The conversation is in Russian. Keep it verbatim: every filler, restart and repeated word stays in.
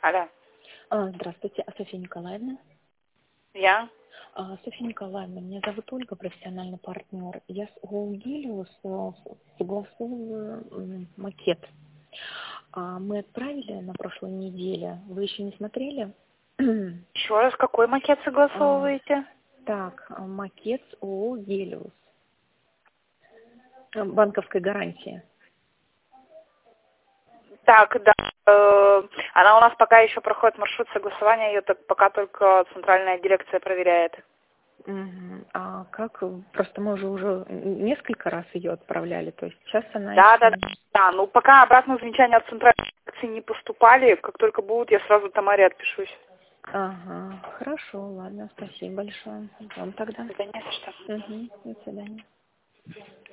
Алло. А, Здравствуйте, а Софья Николаевна? Я? А, Софья Николаевна, меня зовут Ольга, профессиональный партнер. Я с ООО «Гелиос» э, согласовываю м, макет. А, Мы отправили на прошлой неделе. Вы еще не смотрели? Еще раз, какой макет А, согласовываете? Так, а, макет с ООО «Гелиос». А, Банковской гарантии. Так, да. э, Она у нас пока еще проходит маршрут согласования, ее так пока только центральная дирекция проверяет. Мгм. А как? Просто мы уже уже несколько раз ее отправляли, то есть сейчас она Да, да, еще... да. Да, ну пока обратно замечания от центральной дирекции не поступали, как только будут, я сразу Тамаре отпишусь. Ага, хорошо, ладно, спасибо большое. Ждем тогда. Да не за что. Угу, до свидания.